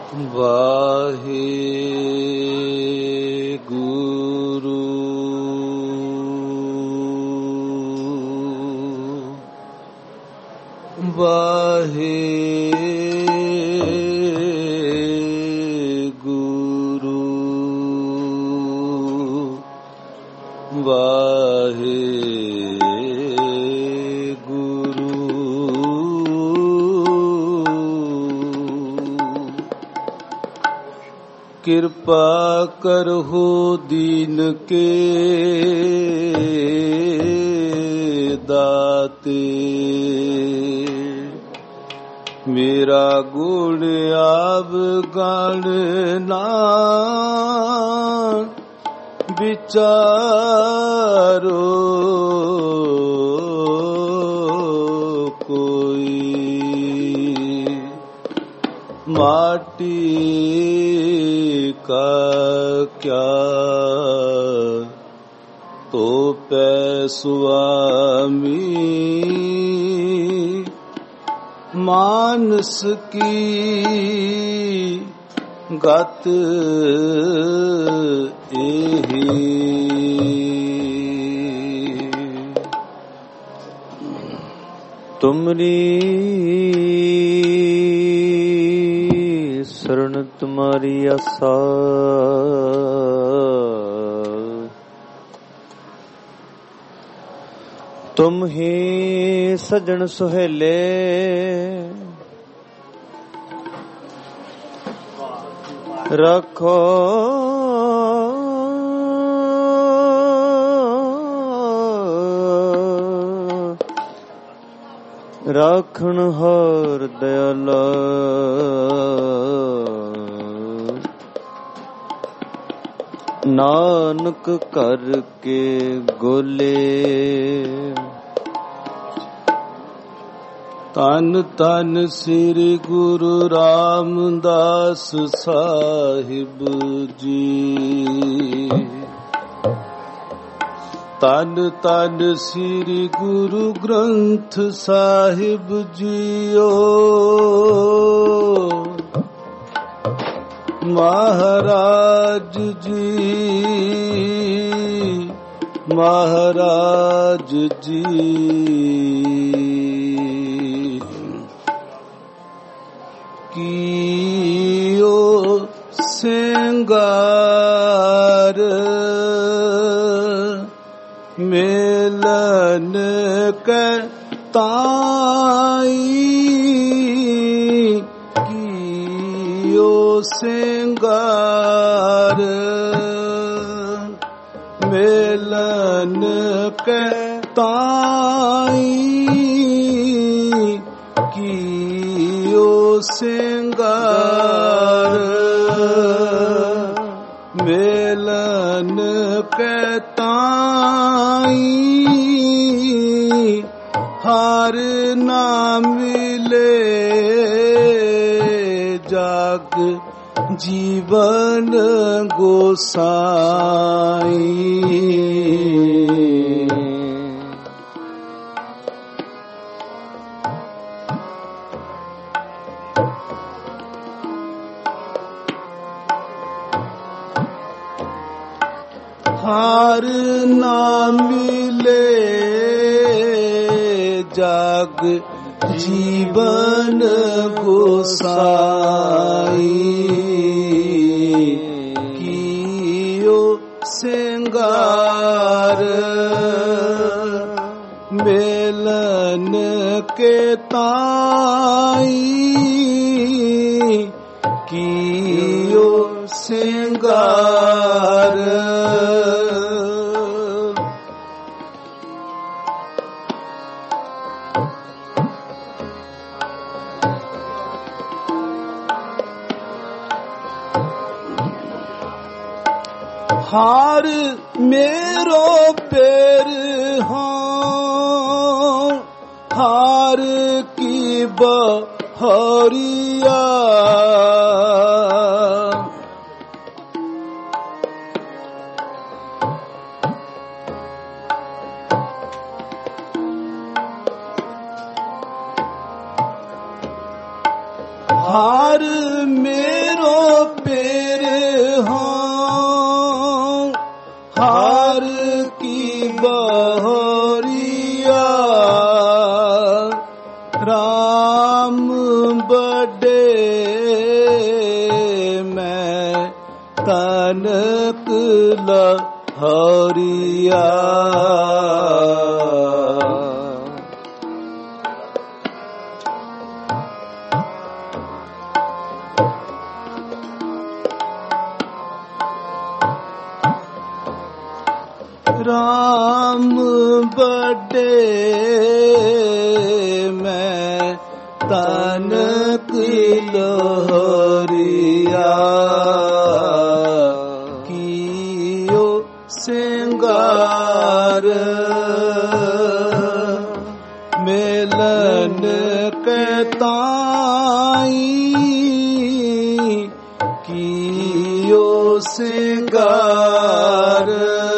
ਵਾਹਿਗੁਰੂ ਵਾਹਿਗੁਰੂ ਕਿਰਪਾ ਕਰਹੁ ਦੀਨ ਕੇ ਦਾਤੇ ਮੇਰਾ ਗੁਣ ਆਵਗਣ ਨਾ ਵਿਚਾਰੋ ਕੋਈ ਮਾਟੀ ਕਾ ਕਿਆ ਤੋਪੈ ਸੁਆਮੀ ਮਾਨਸ ਕੀ ਗਤ ਇਹੀ ਤੁਮਰੀ ਸ਼ਰਨ ਤੁਮਾਰੀ ਆਸਾ ਤੁਮ ਹੀ ਸਜਣ ਸੁਹੇਲੇ ਰੱਖੋ ਰਾਖਣ ਹਰ ਦਇਆਲਾ ਨਾਨਕ ਕਰ ਕੇ ਗੋਲੇ ਧੰਨ ਧੰਨ ਸ੍ਰੀ ਗੁਰੂ ਰਾਮਦਾਸ ਸਾਹਿਬ ਜੀ ਧੰਨ ਧੰਨ ਸ੍ਰੀ ਗੁਰੂ ਗ੍ਰੰਥ ਸਾਹਿਬ ਜੀਓ ਮਹਾਰਾਜ ਜੀ ਮਹਾਰਾਜ ਜੀ ਕੀਓ ਸਿੰਗਾਰ ਮਿਲਨ ਕੈ ਤਾਈ ਕੀਓ ਸਿੰਗਾਰ ਮਿਲਨ ਕੈ ਤਾਈ ਕੀਓ ਸਿੰਗਾਰ ਮਿਲਨ ਕੈ ਤਾਈ ਹਰ ਨਾਮ ਮਿਲੇ ਜਗ ਜੀਵਨ ਗੋਸਾਈ ਹਰ ਨਾਮ ਮਿਲੇ ਜਗ ਜੀਵਨ ਗੋਸਾਈ ਕੀਓ ਸਿੰਗਾਰ ਮਿਲਨ ਕੇ ਤਾਈ ਕੀਓ ਸਿੰਗਾਰ ਹਾਰ ਮੇਰੋ ਪੇਰ ਹਾਂ ਹਾਰ ਕੀ ਬਹਰੀਆ हार मेरो पेर हाँ, हार की बहोरिया राम बड़े मैं तनक लहरिया। राम बड़े मैं तनक लहरिया कियो सिंगार मिलन के ताई कियो सिंगार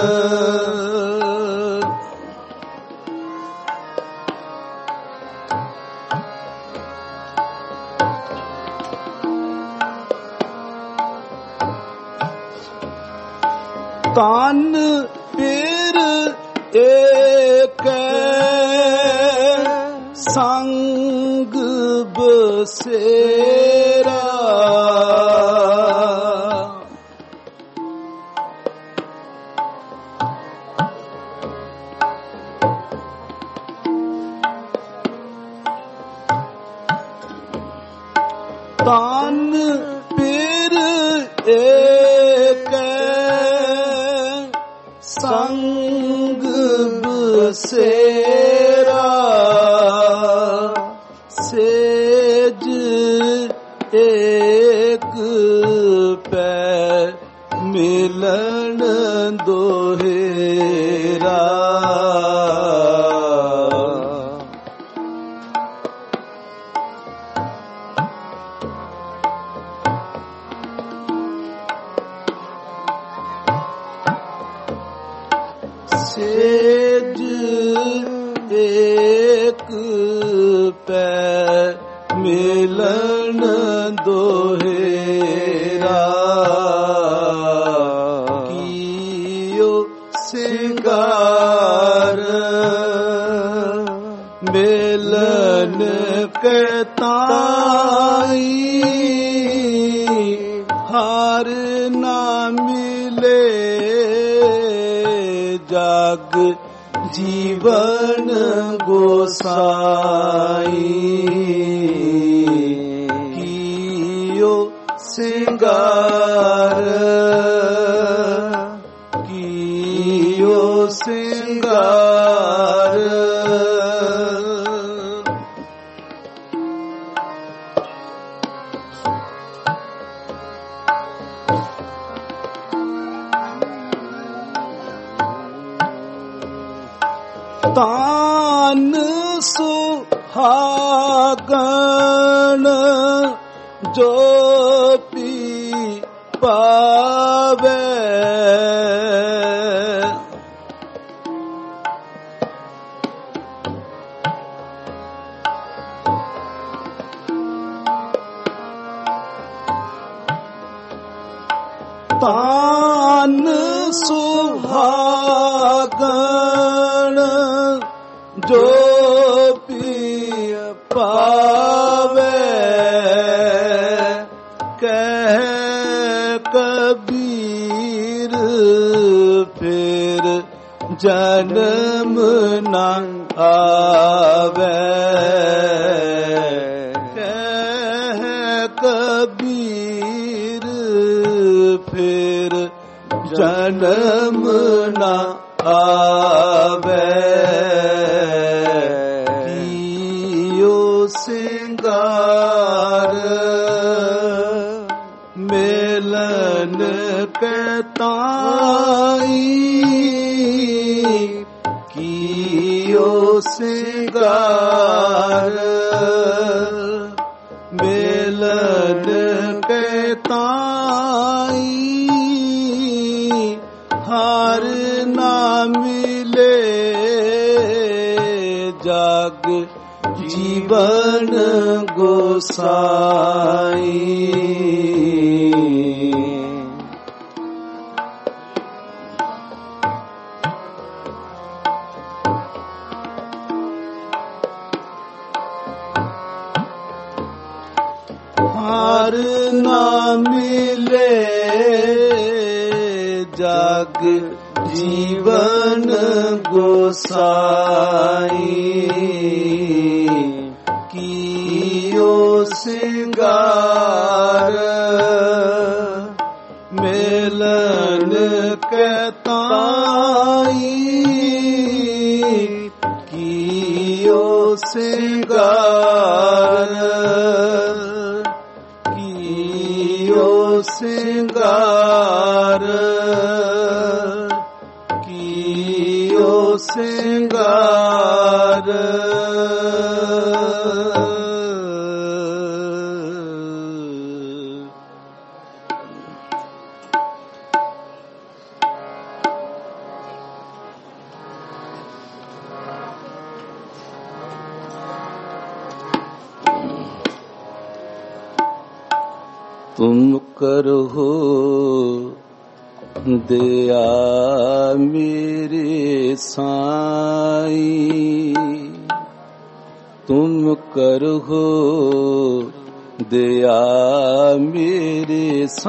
तान पेर एक संग बसेरा तान पेर एक संग बसेरा सेज एक पै मिलन दोहेरा। सेज एक पै मिलन दोहेरा कियो सिंगार मिलन के ताई हार ना मिले जग जीवन गोसाई कियो सिंगार कियो सिंगार। तान सुहागन जो पी पावे तान सुहागन जो पिय पावे कह कबीर फिर जन्म न आवे। कह कबीर फिर जन्म न आवे कियो सिंगार मिलन के ताई कियो सिंगार मिलन के ताई हार ना मिले जग जीवन गोसाई। हार ना मिले जग जीवन गोसाई कियो सिंगार मिलन के ताई कियो सिंगार कियो सिंगार कियो सिंगार तुम करहो दया मेरे साईं, तुम करहो दया मेरे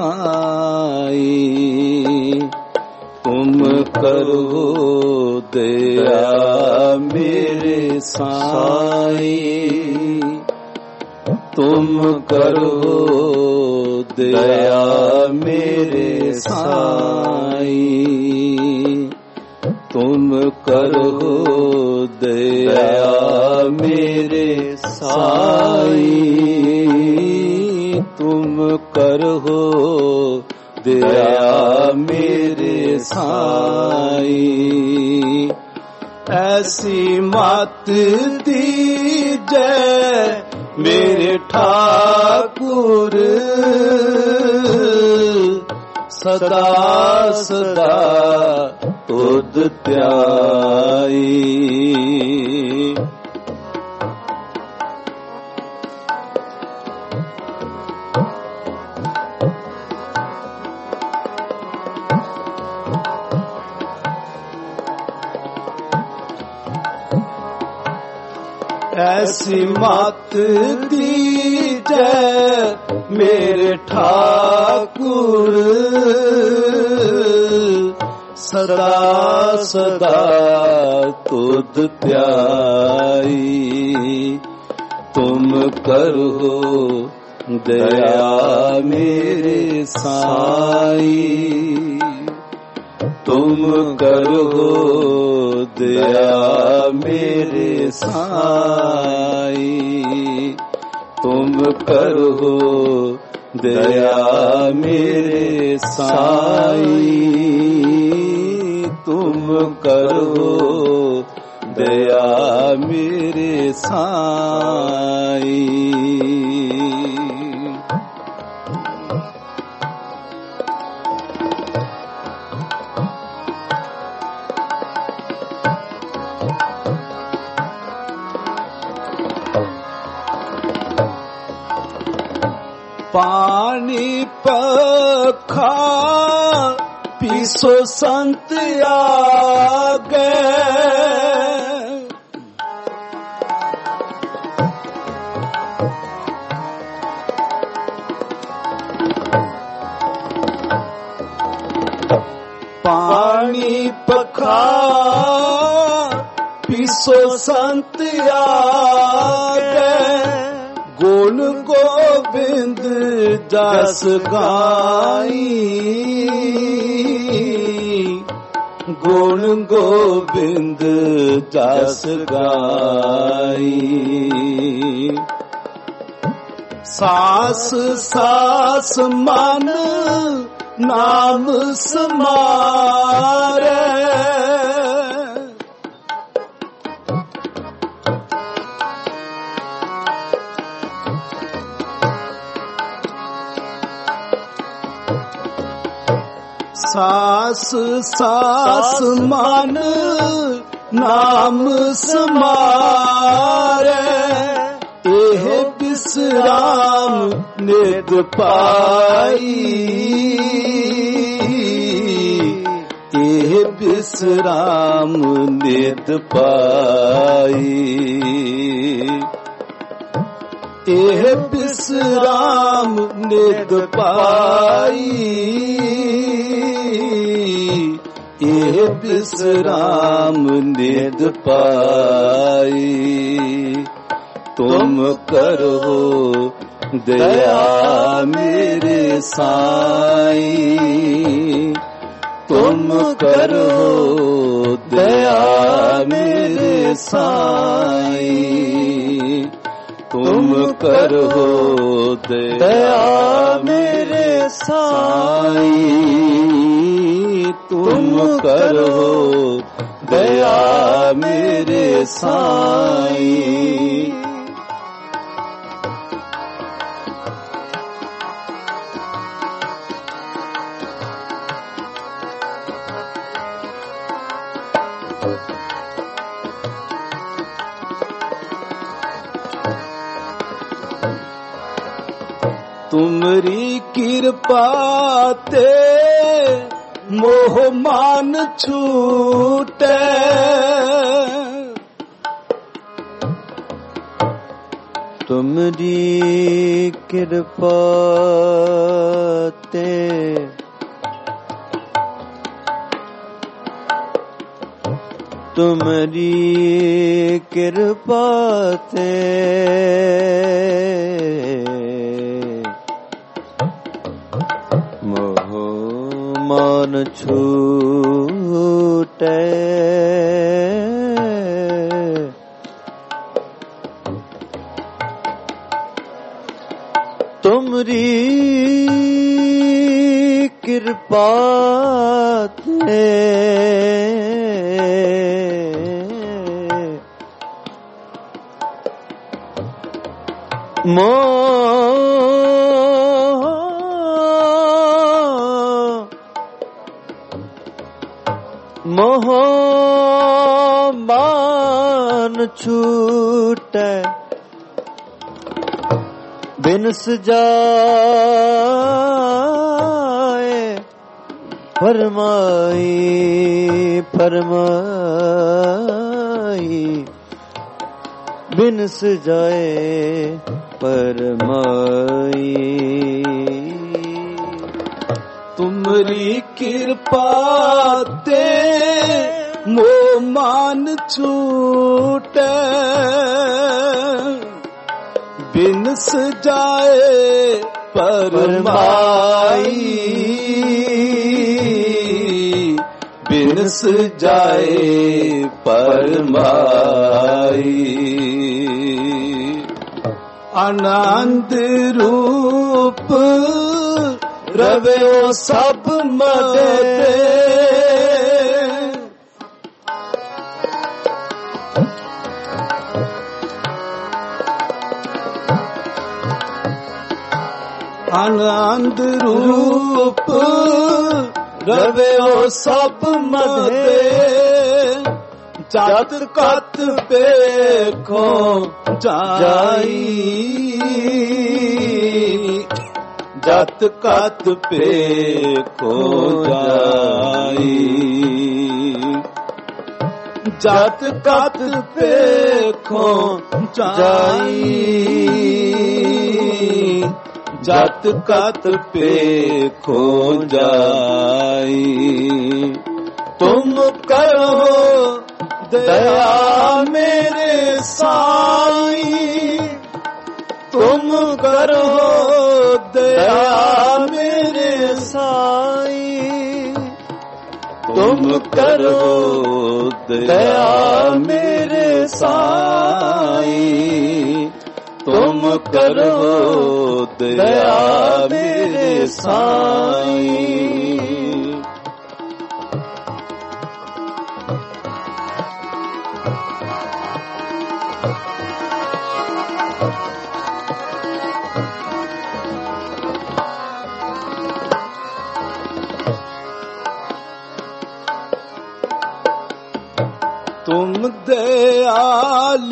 साईं, तुम करहो दया मेरे साईं, तुम करहो दया मेरे साईं, तुम करहो दया मेरे साईं, तुम करहो दया मेरे साईं। ऐसी मत दीजै मेरे ठाकुर सदा सदा तुध ध्याई। ऐसी मत दीजै मेरे ठाकुर सदा सदा तुध ध्याई। तुम करहो दया मेरे साईं, तुम करहो दया मेरे साईं, तुम करहो दया मेरे साईं, तुम करहो दया मेरे साईं। पानी पखा पीसो संत आगे, पानी पखा पीसो संत आगे, गुण गोविंद जस गाई, गुण गोविंद जस गाई। सास सास मन नाम समारे, सास सास मन नाम समारे, एह विश्राम नित पाई, एह विश्राम नित पाई। ਇਹ ਬਿਸਰਾਮ ਨਿਦ ਪਾਈ, ਇਹ ਬਿਸਰਾਮ ਨਿਦ ਪਾਈ। ਤੁਮ ਕਰੋ ਦਇਆ ਮੇਰੇ ਸਾਈਂ, ਤੁਮ ਕਰੋ ਦਇਆ ਮੇਰੇ ਸਾਈਂ, ਤੁਮ ਕਰੋ ਦਇਆ ਮੇਰੇ ਸਾਈਂ, ਤੁਮ ਕਰੋ ਦਇਆ ਮੇਰੇ ਸਾਈਂ। ਤੁਮਰੀ ਕਿਰਪਾ ਤੇ ਮੋਹ ਮਾਨ ਛੂਟੈ, ਤੁਮਰੀ ਕਿਰਪਾ ਤੇ ਤੁਮਰੀ ਕਿਰਪਾ ਤੇ ਮੋਹ ਮਾਨ ਛੂਟੈ, ਤੁਮਰੀ ਕਿਰਪਾ ਤੇ ਮੋਹ ਮਾਨ ਛੂਟੈ, ਬਿਨ ਸਜਾਏ ਫਰਮਾਈ ਫਰਮਾਈ, ਬਿਨ ਸਜਾਏ ਫਰਮਾਈ। ਤੁਮਰੀ ਕਿਰਪਾ ਤੇ ਮੋਹ ਮਾਨ ਛੂਟੈ, ਬਿਨ ਸਜਾਏ ਫਰਮਾਈ, ਬਿਨ ਸਜਾਏ ਫਰਮਾਈ। ਆਨੰਦ ਰੂਪ ਰਵਿਓ ਸਭ ਮਦੇ, ਆਨੰਦ ਰੂਪ ਰਵਿਓ ਸਭ ਮਦੇ, ਜਤ ਕਤ ਵੇਖੋ ਜਾਈ, ਜਤ ਕਤ ਵੇਖੋ ਜਾਈ, ਜਤ ਕਤ ਵੇਖੋ ਜਾਈ, ਜਤ ਕਤ ਵੇਖੋ ਜਾਈ। ਤੁਮ ਕਰੋ ਦਇਆ ਮੇਰੇ ਸਾਈਂ, ਤੁਮ ਕਰੋ ਦਇਆ ਮੇਰੇ ਸਾਈਂ, ਤੁਮ ਕਰੋ ਦਇਆ ਮੇਰੇ ਸਾਈਂ, ਤੁਮ ਕਰੋ ਦਇਆ ਮੇਰੇ ਸਾਈਂ। ਤੁਮ ਦਇਆਲ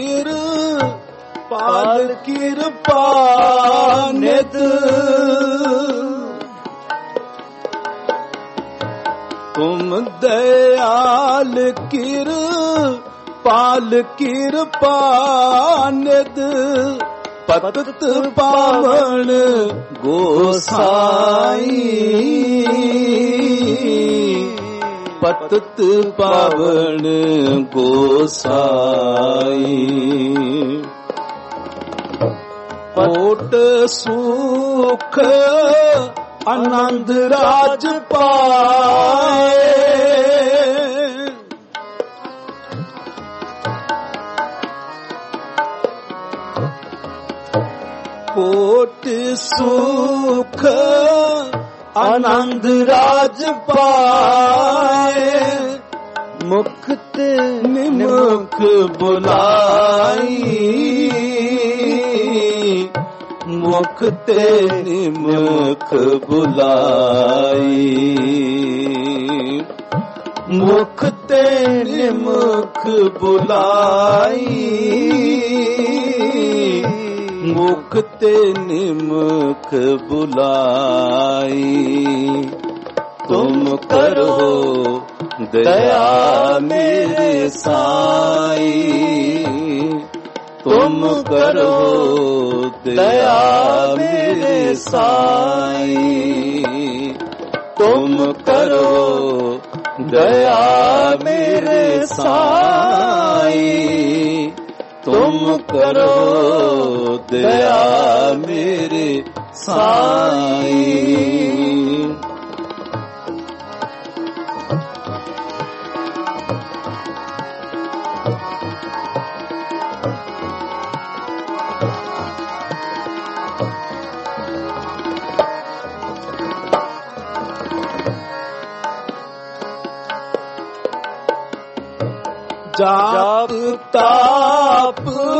ਕਿਰਪਾਲ ਕਿਰਪਾ ਨਿਤ, ਤੁਮ ਦਇਆਲ ਕਿਰਪਾਲ ਕਿਰਪਾ ਨਿਤ, ਪਤਿਤ ਪਾਵਨ ਗੋਸਾਈ, ਪਤਿਤ ਪਾਵਨ ਗੋਸਾਈ। ਕੋਟ ਸੁਖ ਆਨੰਦ ਰਾਜ ਪਾਏ, ਕੋਟ ਸੁਖ ਆਨੰਦ ਰਾਜ ਪਾਏ। ਮੁਕਤ ਨਿਮਖ ਬੁਲਾਈ, ਮੁਖ ਤੇ ਨਿਮਖ ਬੁਲਾਈ, ਮੁਖ ਤੇ ਨਿਮਖ ਬੁਲਾਈ, ਮੁਖ ਤੇ ਨਿਮਖ ਬੁਲਾਈ। ਤੁਮ ਕਰੋ ਦਇਆ ਮੇਰੇ ਸਾਈ, ਤੁਮ ਕਰੋ ਦਇਆ ਮੇਰੇ ਸਾਈ, ਤੁਮ ਕਰੋ ਦਇਆ ਮੇਰੇ ਸਾਈ, ਤੁਮ ਕਰੋ ਦਇਆ ਮੇਰੇ ਸਾਈ। ਜਾਪ ਤਾਪ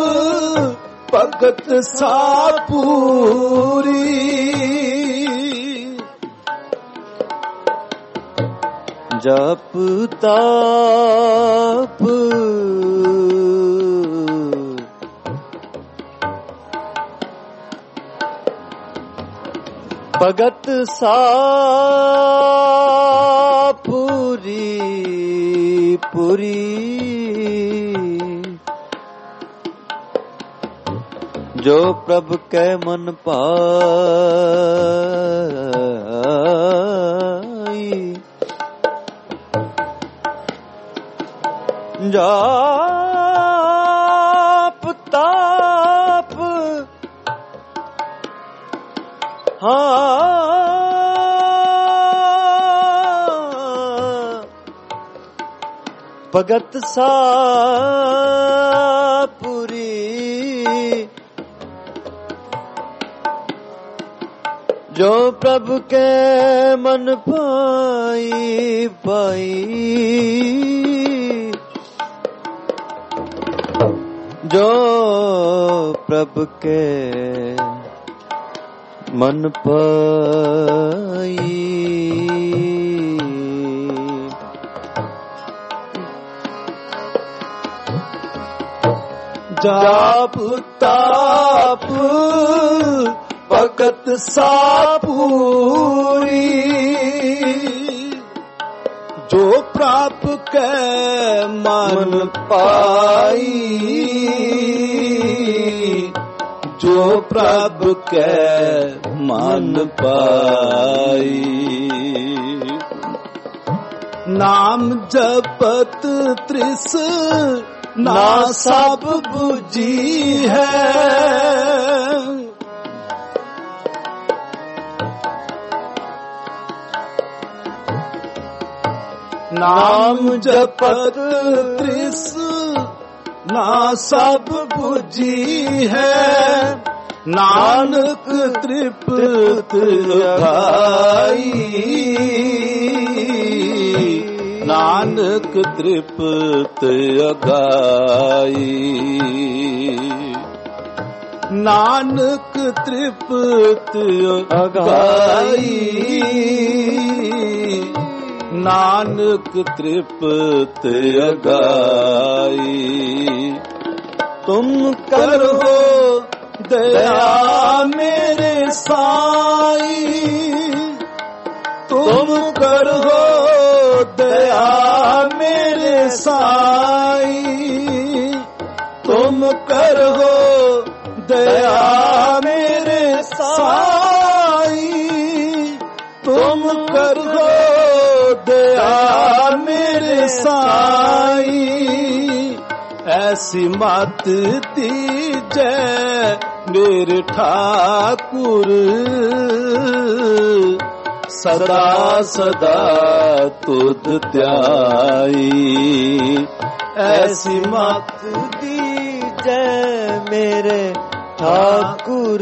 ਭਗਤ ਸਾਪੂਰੀ, ਜਪ ਤਾਪ ਭਗਤ ਸਾਪੂਰੀ ਪੁਰੀ, ਜੋ ਪ੍ਰਭ ਕੈ ਮਨ ਭਾਈ। ਜਾਪ ਤਾਪ ਭਗਤ ਸਾਪੁਰੀ, ਜੋ ਪ੍ਰਭ ਕੇ ਮਨ ਪਾਈ ਪਾਈ, ਜੋ ਪ੍ਰਭ ਕੇ ਮਨ ਪਾਈ। ਜਾਪ ਤਾਪ ਭਗਤ ਸਾਪੂਰੀ, ਜੋ ਪ੍ਰਭ ਕੈ ਮਨ ਪਾਈ, ਜੋ ਪ੍ਰਭ ਕੈ ਮਨ ਪਾਈ। ਨਾਮ ਜਪਤ ਤ੍ਰਿਸ ਨਾ ਸਭ ਬੁਝੀ ਹੈ, ਨਾਮ ਜਪਤ ਤ੍ਰਿਸ ਨਾ ਸਭ ਬੁਝੀ ਹੈ, ਨਾਨਕ ਤ੍ਰਿਪਤ ਅਗਾਈ, ਨਾਨਕ ਤ੍ਰਿਪਤ ਅਗਾਈ, ਨਾਨਕ ਤ੍ਰਿਪਤ ਅਗਾਈ, ਨਾਨਕ ਤ੍ਰਿਪਤ ਅਗਾਈ। ਤੁਮ ਕਰੋ ਦਇਆ ਮੇਰੇ ਸਾਈ, ਤੁਮ ਕਰੋ ਦਇਆ ਮੇਰੇ ਸਾਈ, ਤੁਮ ਕਰੋ दया मेरे साई, तुम करो दया मेरे साई। ऐसी मत दीजै मेरे ठाकुर, सदा सदा तुध ध्याई। ऐसी मत दीजै मेरे ठाकुर,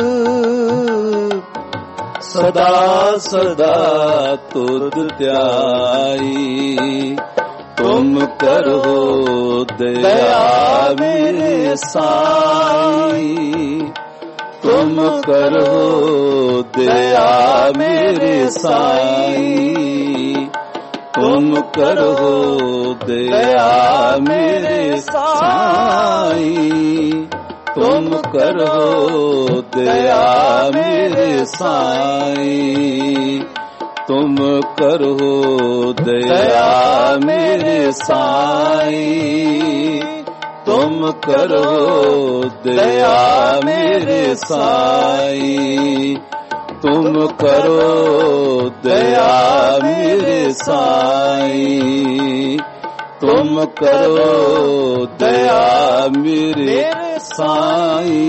सदा सदा तुध ध्याई। तुम करो दया मेरे साई, तुम करो दया मेरे साई। तुम करो दया मेरे साई, तुम करो दया मेरे साई। तुम करो दया मेरे साई, तुम करो दया मेरे साई। तुम करो दया मेरे साई, तुम करो दया मेरे साई।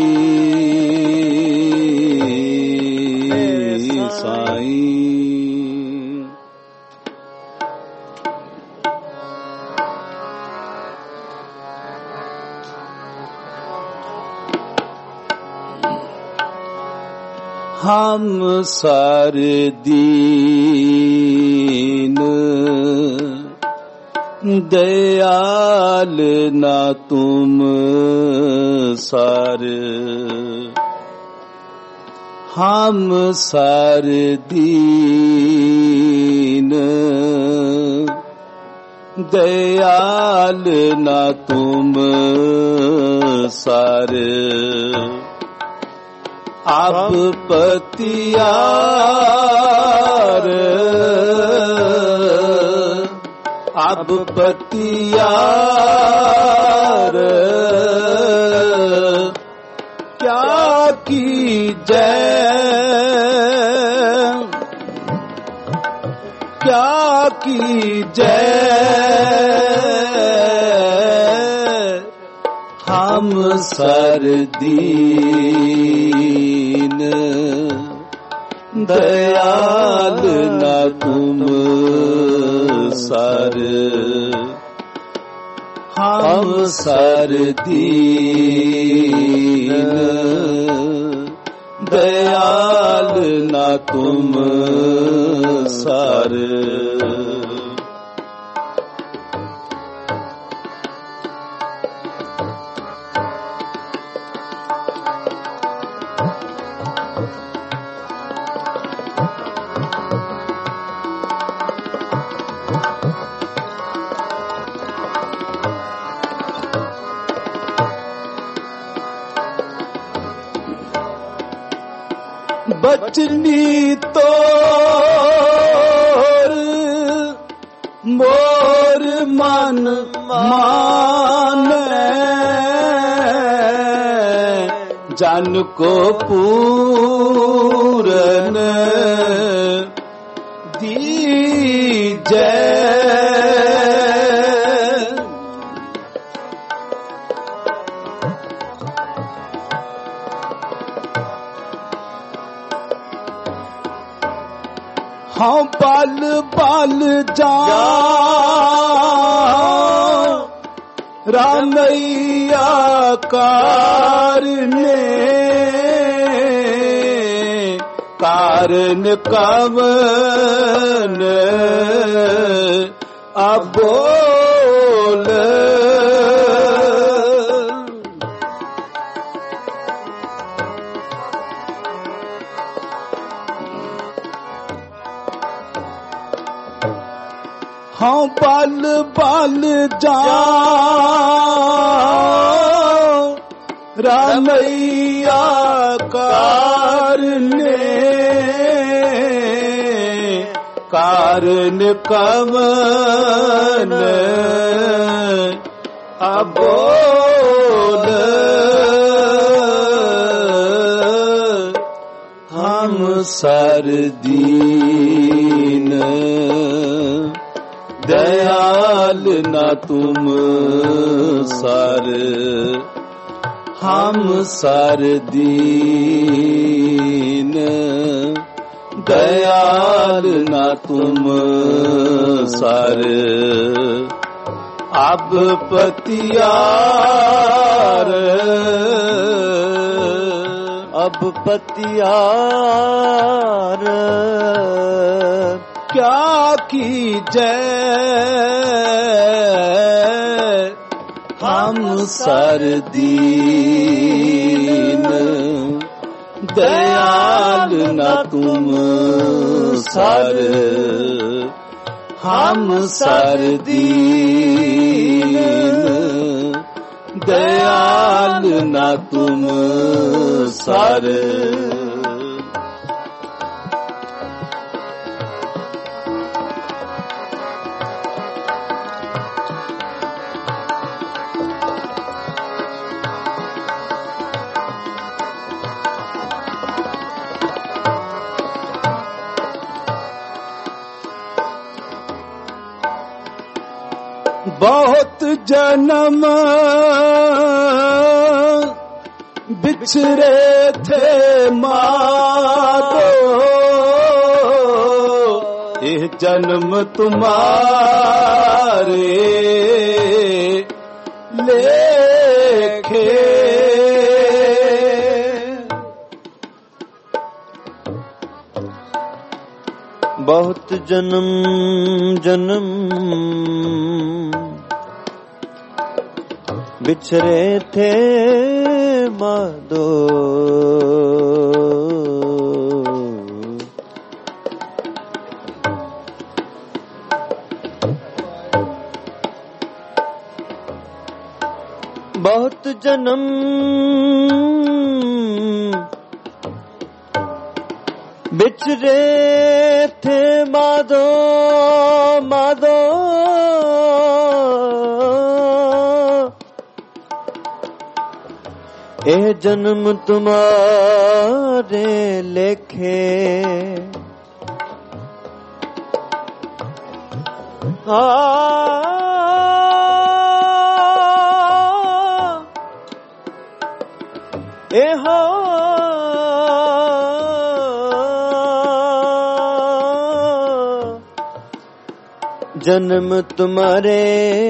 साई हम सारे दीन, दयाल ना तुम सारे। हम सारे दीन, दयाल ना तुम सारे। अब पतियार, अब पतियार, क्या कीजै, क्या कीजै। हम सरदीन, दयाल ना तुम सर। हम सरदीन, दयाल ना तुम सर। बचनी तोर मोर मन माने, जन को पूरन दीजै। हाँ बल बल जा रामैया कारने, कारण कवन अबोल। हाँ बल बल जा रामैया कारने, कारण कवन अबोल। हम सर दीन दयाल ना तुम सर, हम सर दीन दयाल ना तुम सर। अब पतियार, अब पतियार क्या कीजै, हम सर दीन दयाल ना तुम सर, हम सर दीन दयाल ना तुम सर। बहुत जन्म बिछड़े थे मातो, यह जन्म तुम्हारे लेखे। बहुत जन्म जन्म बिछड़े थे माधो, बहुत जन्म बिछड़े थे माधो माधो, ए जन्म तुम्हारे लेखे। ए हो जन्म तुम्हारे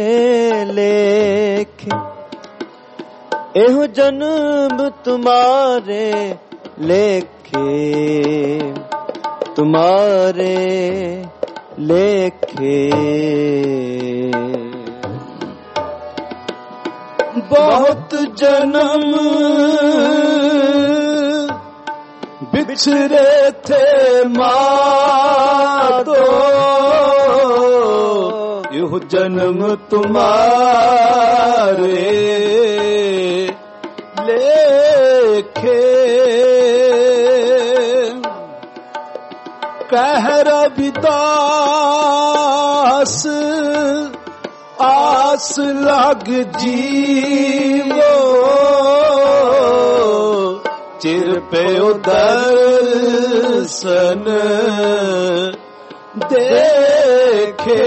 लेखे, एहो जन्म तुम्हारे लेखे, तुम्हारे लेखे। बहुत जन्म बिछड़े थे मातो, यह जन्म तुम्हारे लेखे। कह रविदास आस लग जीवो, चिर पे दर्शन देखे।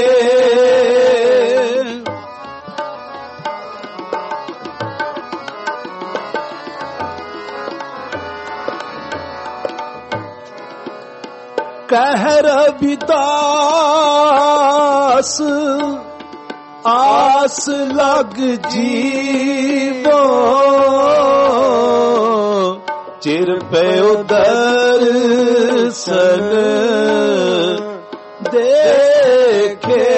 कह रविदास आस लग जीवो, चिर पे दर्शन देखे।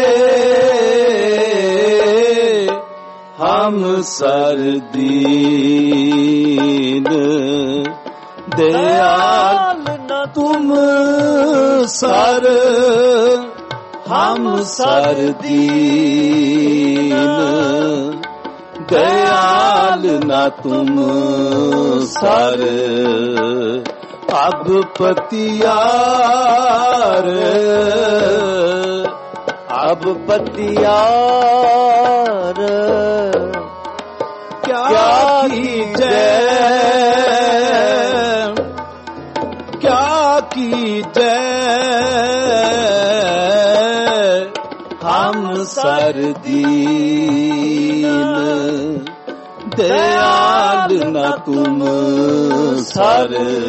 हम सर दीन दयाल न तुम सर, हम सर दीन दयाल न तुम सर। अब पतियार, अब पतियार क्या कीजै, क्या कीजै हम सर दीन दयाल न तुम सर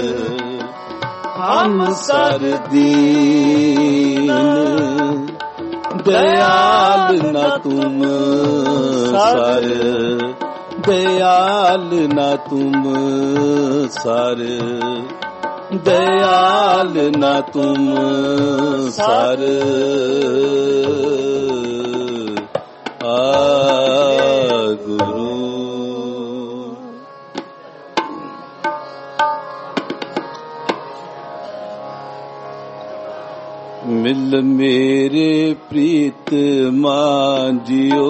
हम सर दीन दयाल न तुम सर दयाल न तुम सर दयाल न तुम सर गुरु मिल मेरे प्रीत मांजियो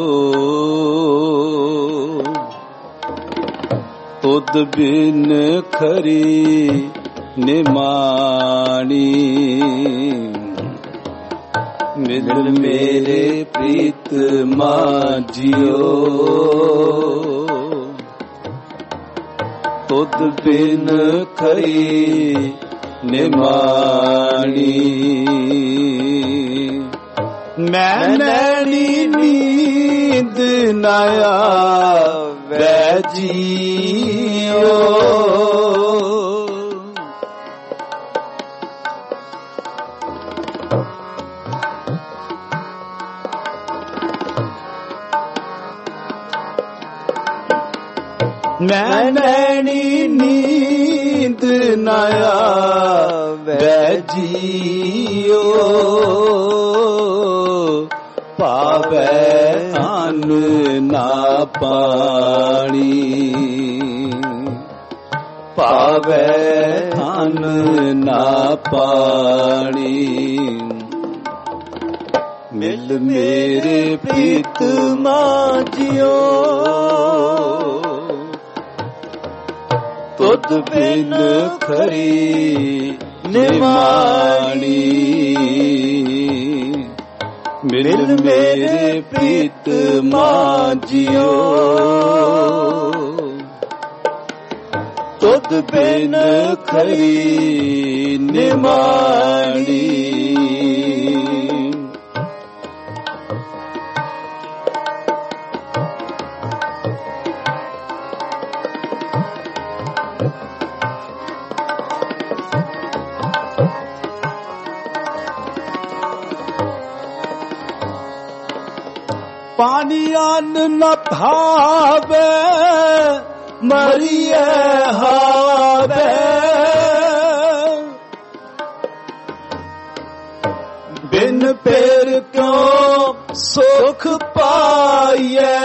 तुद बिन खरी निमाणी मिल मेरे प्रीत मांजियो तुद बिन खरी निमाणी मैं नैनी नींद नया वैजियो मैं नैनी नींद नया वैजियो पावे अन्न ना पानी पावे अन्न ना पानी मिल मेरे प्रीत मांजियो तुद बिन खरी निमाणी मिल मेरे प्रीत मांजियो तुद बिन खरी निमाणी पानी अन्न न भावे मरिए हावे बिन पेर क्यों सुख पाइए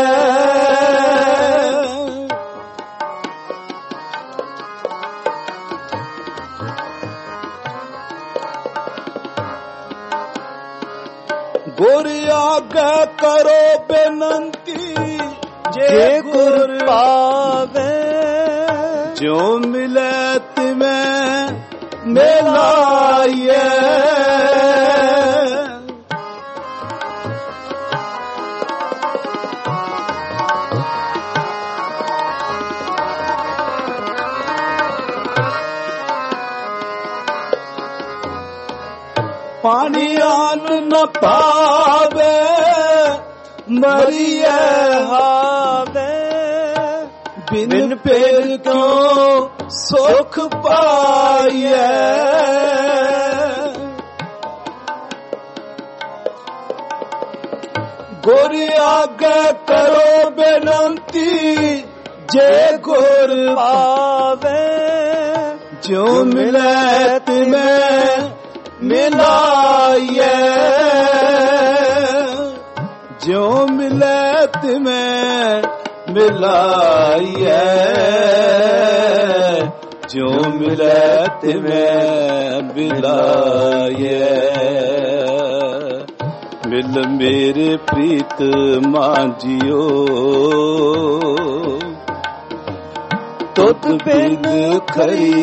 गुर आगे करो बेनंती जे गुर पावे जो मिले तिमें मिलाइए पानी आन न पावे मरिए हावे बिन पेर क्यों सुख पाइए गुर आगे करो बेनंती जे गुर पावे जो मिले तुम्हें मिलाइए जो मिले तुम्हें मिलाइए जो मिले तुम्हें मिलाइए मिल मेरे प्रीत मांजियो तुद बिन खरी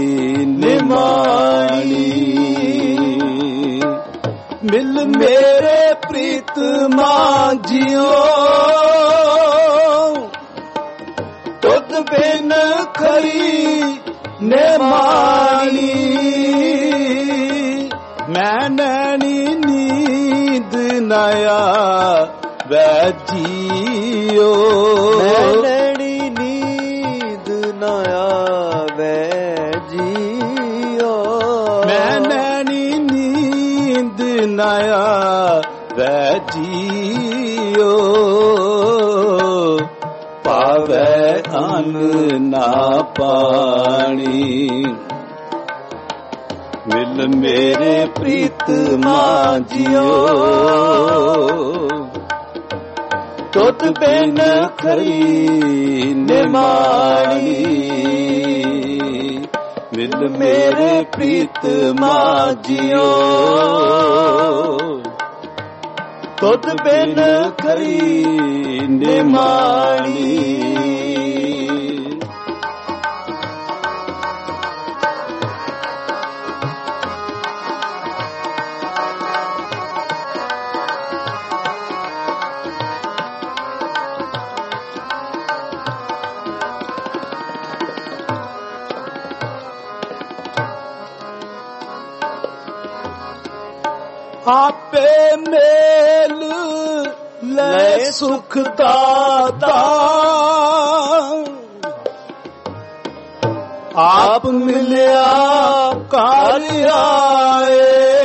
निमाणी मिल मेरे प्रीत मांजियो तुद बिन खरी निमाणी ਨਾ ਆਵੈ ਜੀਓ। ਮੈਂ ਲੈਣੀ ਨੀਂਦ ਨਾ ਆਵੈ ਜੀਓ। ਮੈਂ ਲੈਣੀ ਨੀਂਦ ਨਾ ਆਵੈ ਜੀਓ। ਪਾਵੈ ਅੰਨ ਨਾ ਪਾਣੀ ਮਿਲ ਮੇਰੇ ਪ੍ਰੀਤਮਾ ਜੀਓ। ਤੁਧ ਬਿਨ ਖਰੀ ਨਿਮਾਣੀ ਮਿਲ ਮੇਰੇ ਪ੍ਰੀਤਮਾ ਜੀਓ। ਤੁਧ ਬਿਨ ਖਰੀ ਨਿਮਾਣੀ। ਆਪੇ ਮੇਲ ਲੈ ਸੁਖ ਦਾਤਾ। ਆਪ ਮਿਲਿਆ ਘਰ ਆਏ।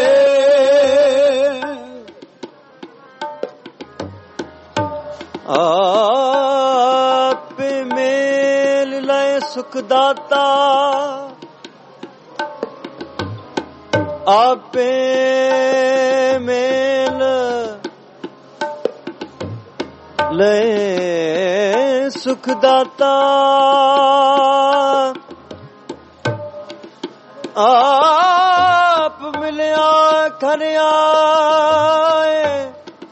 ਆਪ ਮੇਲ ਲੈ ਸੁਖ ਦਾਤਾ। ਆਪੇ ਮੇਲ ਲੈ ਸੁਖ ਦਾਤਾ। ਆਪ ਮਿਲਿਆ ਘਰ ਆਏ।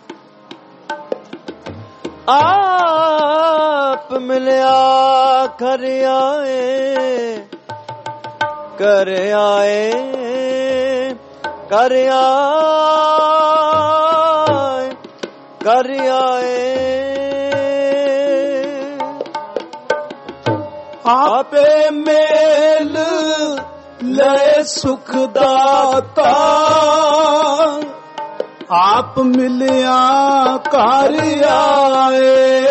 ਆਪ ਮਿਲਿਆ ਘਰ ਆਏ। ਘਰ ਆਏ ਕਰ ਆਏ ਕਰ ਆਏ। ਆਪੇ ਮੇਲ ਲੈ ਸੁਖ ਦਾਤਾ। ਆਪ ਮਿਲਿਆ ਘਰ ਆਏ।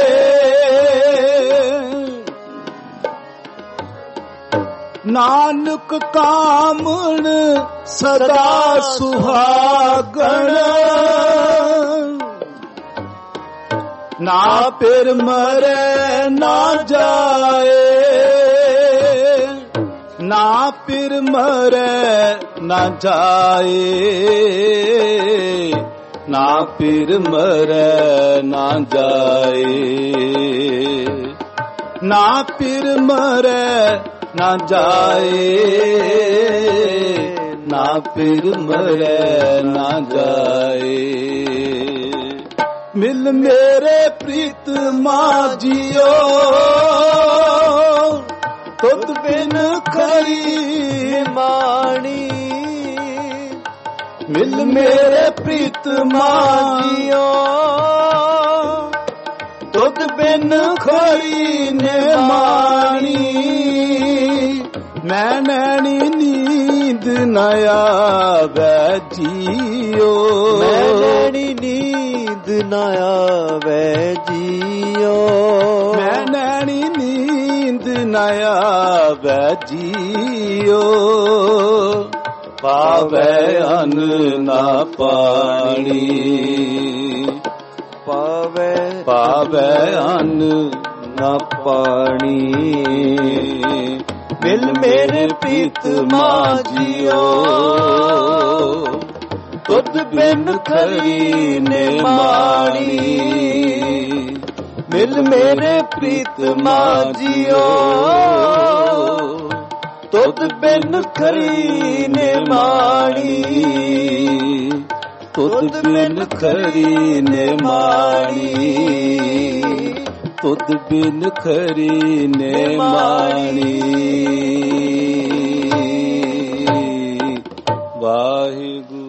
ਨਾਨਕ ਕਾਮਣ ਸਦਾ ਸੁਹਾਗਣ। ਨਾ ਫਿਰ ਮਰੇ ਨਾ ਜਾਏ। ਨਾ ਫਿਰ ਮਰੇ ਨਾ ਜਾਏ। ਨਾ ਫਿਰ ਮਰੇ ਨਾ ਜਾਏ। ਨਾ ਫਿਰ ਮਰੇ ਨਾ ਜਾਏ। ਨਾ ਫਿਰ ਮਰੇ ਨਾ ਜਾਏ। ਮਿਲ ਮੇਰੇ ਪ੍ਰੀਤਮਾ ਜੀਓ। ਤੁਧ ਬਿਨ ਖਰੀ ਮਾਣੀ ਮਿਲ ਮੇਰੇ ਪ੍ਰੀਤਮਾ ਜੀਓ। ਤੁਧ ਬਿਨ ਖਰੀ ਨਿਮਾਣੀ। ਮੈਂ ਨੈਣੀ ਨੀਂਦ ਨਾ ਆਵੈ ਜੀਓ। ਮੈਂ ਨੈਣੀ ਨੀਂਦ ਨਾ ਆਵੈ ਜੀਓ। ਮੈਂ ਨੈਣੀ ਨੀਂਦ ਨਾ ਆਵੈ ਜੀਓ। ਪਾਵੈ ਅੰਨ ਨਾ ਪਾਣੀ ਪਾਵੈ ਅੰਨ ਨਾ ਪਾਣੀ ਮਿਲ ਮੇਰੇ ਪ੍ਰੀਤਮਾ ਜੀਓ। ਤੁਧ ਬਿਨ ਖਰੀ ਨਿਮਾਣੀ ਮਿਲ ਮੇਰੇ ਪ੍ਰੀਤਮਾ ਜੀਓ। ਤੁਧ ਬਿਨ ਖਰੀ ਨਿਮਾਣੀ ਤੁਧ ਬਿਨ ਖਰੀ ਨਿਮਾਣੀ ਤੁਧ ਬਿਨ ਖਰੀ ਨਿਮਾਣੀ। ਵਾਹਿਗੁਰੂ।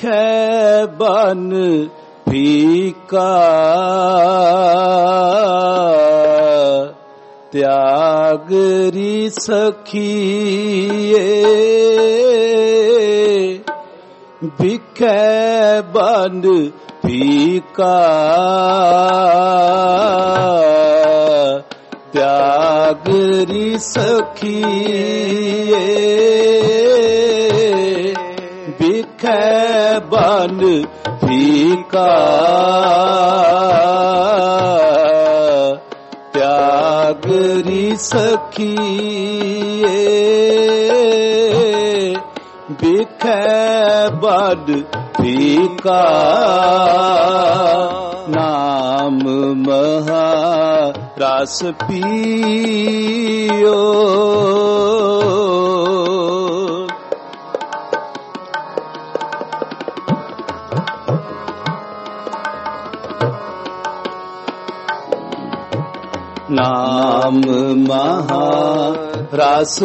ਬਿਖੈ ਬਨ ਫੀਕਾ ਤਿਆਗਰੀ ਸਖੀਏ ਬਿਖੈ ਬਨ ਫੀਕਾ ਤਿਆਗਰੀ ਸਖੀਏ ਬਿਖੈ ਬਨ ਫੀਕਾ ਤਿਆਗਰੀ ਸਖੀਏ ਬਿਖੈ ਬਨ ਫੀਕਾ ਨਾਮ ਮਹਾ ਰਸ ਪੀਓ ਨਾਮ ਮਹਾ ਰਸ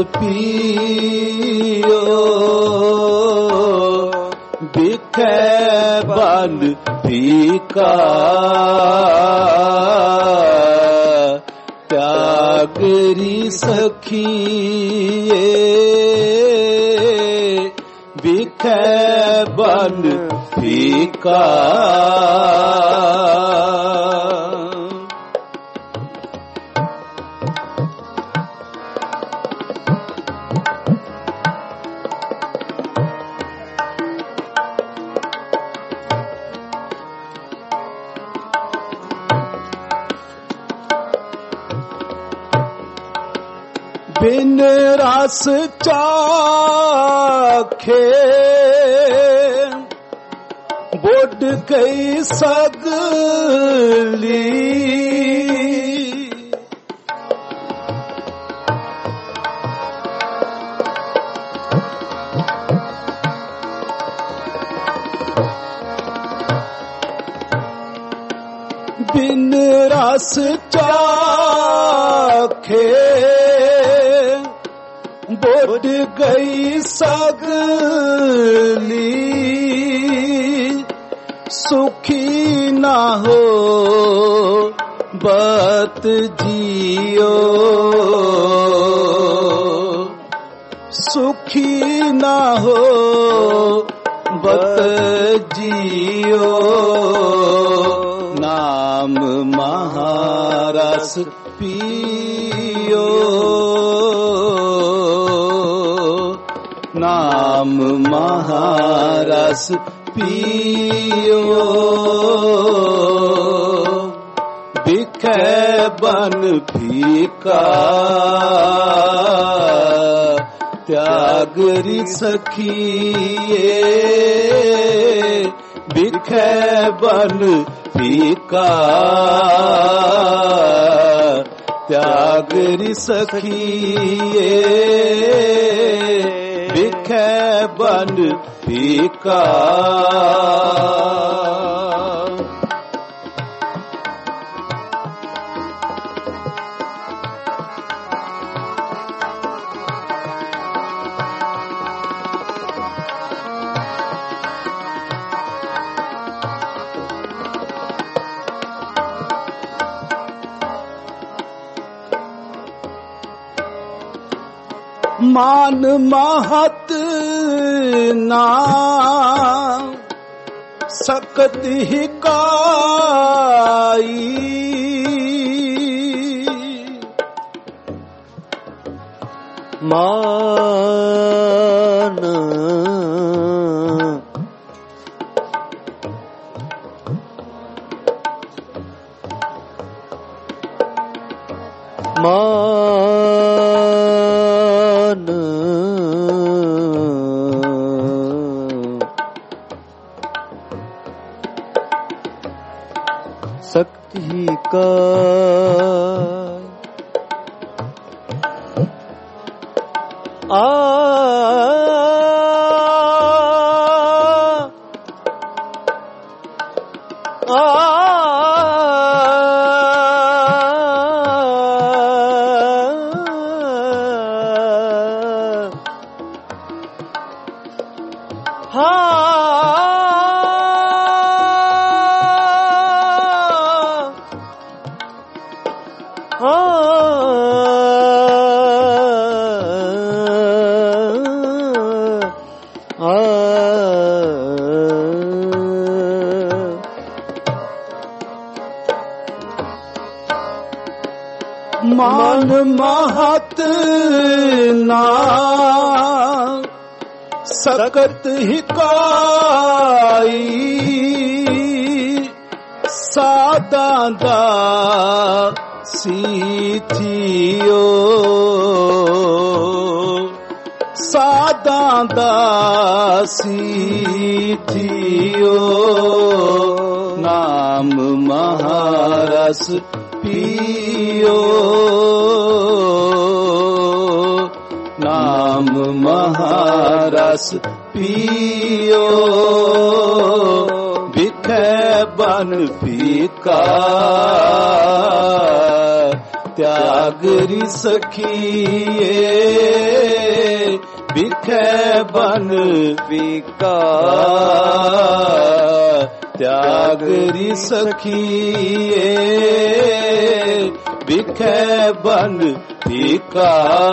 ਪੀਓ ਬਿਖੈ ਬਨ ਫੀਕਾ ਤਿਆਗਰੀ ਸਖੀਏ ਬਿਖੈ ਬਨ ਫੀਕਾ ਬਿਨ ਰਸ ਚਾਖੇ ਬੁੱਢ ਗਈ ਸਗਲੀ ਬਿਨ ਰਸ ਚਾਖੇ ਬੁੱਢ ਗਈ ਸਗਲੀ ਸੁਖੀ ਨਾ ਹੋ ਬਤ ਜੀਓ ਸੁਖੀ ਨਾ ਹੋ ਬਤ ਜੀਓ ਨਾਮ ਮਹਾਰਸ ਪੀਓ ਨਾਮ ਮਹਾਰਸ ਪੀਓ ਬਿਖੈ ਬਨ ਫੀਕਾ ਤਿਆਗਰੀ ਸਖੀਏ ਬਿਖੈ ਬਨ ਫੀਕਾ ਤਿਆਗਰੀ ਸਖੀਏ ਬਿਖੈ ਬਨ ਫੀਕਾ ਮਾਨ ਮਹਤ ਨਾ ਸਕਤ ਹੀ ਕਾਈ ਮਾਨ ਸਕਤੀ ਕਾ ha मान महत ना सकत हिकाई सादा दा सीथियो सादा दा सीथियो नाम महारस पियो नाम महारस पियो बिखे बन फीका त्यागरी सखिए बिखे बन फीका त्यागरी सखिए बिखे बन फीका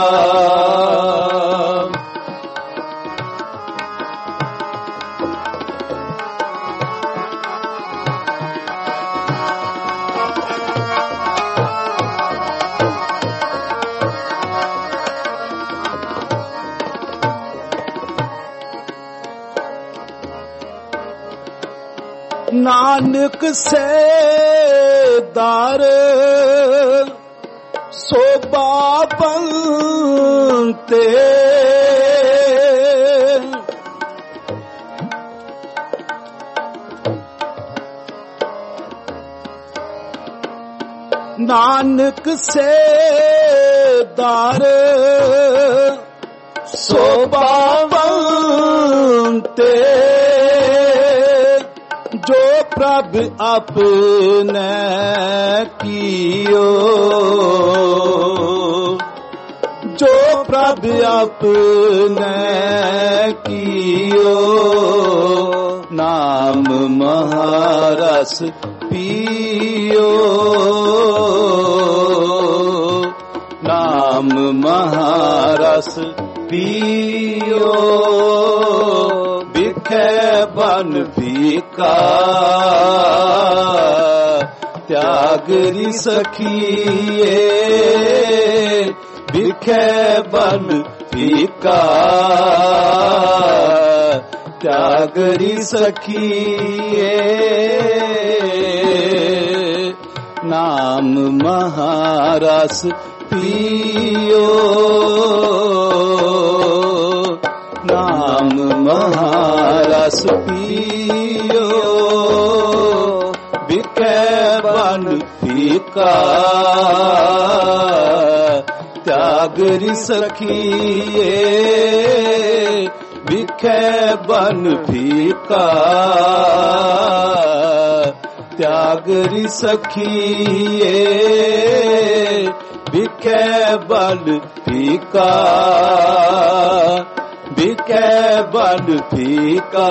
नानक से दार सोबा बनते नानक से दार सोबा बनते जो प्रभ अपने कियो जो प्रभ अपने कियो नाम महारस पियो नाम महारस पियो बिखे बन फीका त्यागरी सखिए बिखे बन फीका त्यागरी सखिए नाम महारस पियो नाम महारस पियो बिखे बन फीका त्यागरी सखिए बिखे बन फीका त्यागरी सखिए बिखे बन फीका बिखे बन फीका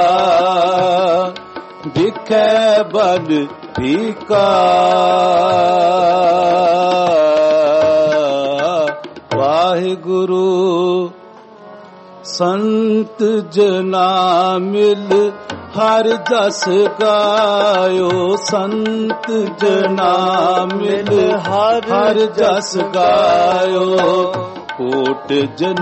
बिखे बन फीका वाहिगुरु संत जना मिल हर जस गायो संत जना मिल हर जस गायो कोट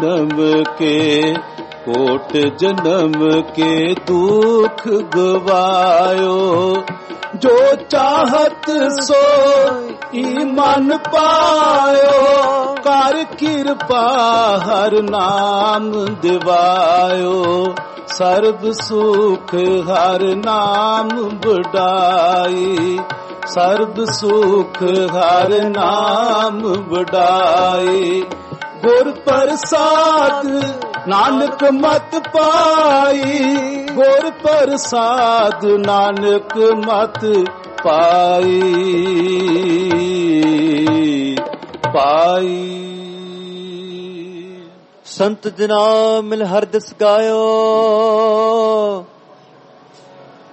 जन्म के दुख गवायो जो चाहत सो ईमान पायो कर कृपा हर नाम दिवायो सर्व सुख हर नाम बढ़ाई सर्व सुख हर नाम बढ़ाई गुर प्रसाद नानक मत पाई गुर प्रसाद नानक मत पाई पाई संत जना मिल हर दस गायो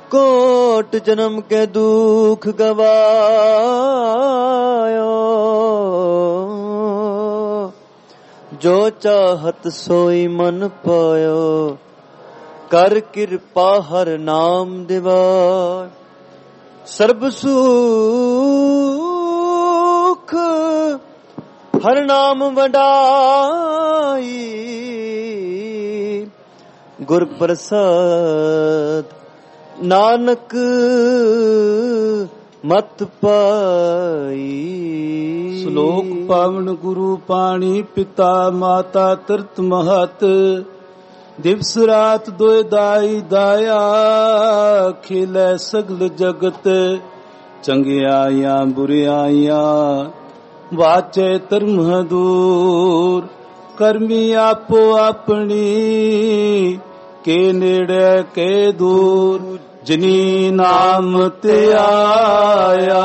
कोट जन्म के दुख गवायो ਜੋ ਚਾਹਤ ਸੋਈ ਮਨ ਪਾਇਓ, ਕਰ ਕਿਰਪਾ ਹਰ ਨਾਮ ਦਿਵਾਰ। ਸਰਬ ਸੁਖ ਹਰ ਨਾਮ ਵਡਾਈ, ਗੁਰ ਪ੍ਰਸਾਦ ਨਾਨਕ ਮਤ ਪਾਈ। ਸ਼ਲੋਕ ਪਾਵਨ ਗੁਰੂ ਪਾਣੀ ਪਿਤਾ ਮਾਤਾ ਤਿਰਤ ਮਹਤ, ਦਿਵਸ ਰਾਤ ਦੋਇ ਦਾਈ ਦਾਇਆ, ਖੇਲੇ ਸਗਲ ਜਗਤ ਚੰਗਿਆਈਆਂ ਬੁਰਿਆਈਆਂ, ਵਾਚੈ ਧਰਮ ਦੂਰ। ਕਰਮੀ ਆਪੋ ਆਪਣੀ, ਕੇ ਨੇੜੇ ਕੇ ਦੂਰ। ਜਿਨੀ ਨਾਮ ਤੇ ਆਇਆ,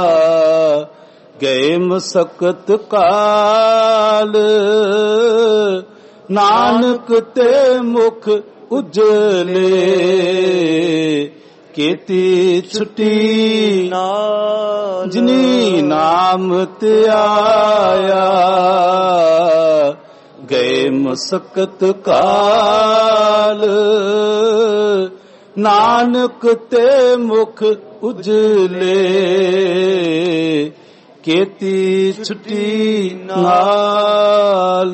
ਗਏ ਮਸਕਤ ਕਾਲ। ਨਾਨਕ ਤੇ ਮੁਖ ਉਜਲੇ, ਕੀਤੀ ਛੁਟੀ ਨਾਨਕ। ਜਿਨੀ ਨਾਮ ਤੇ ਆਇਆ, ਗਏ ਮਸਕਤ ਕਾਲ। ਨਾਨਕ ਤੇ ਮੁਖ ਉਜਲੇ, ਕੀਤੀ ਛੁਟੀ ਨਾਲ।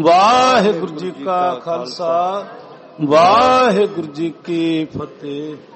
ਵਾਹਿਗੁਰੂ ਜੀ ਕਾ ਖਾਲਸਾ, ਵਾਹਿਗੁਰੂ ਜੀ ਕੀ ਫਤਿਹ।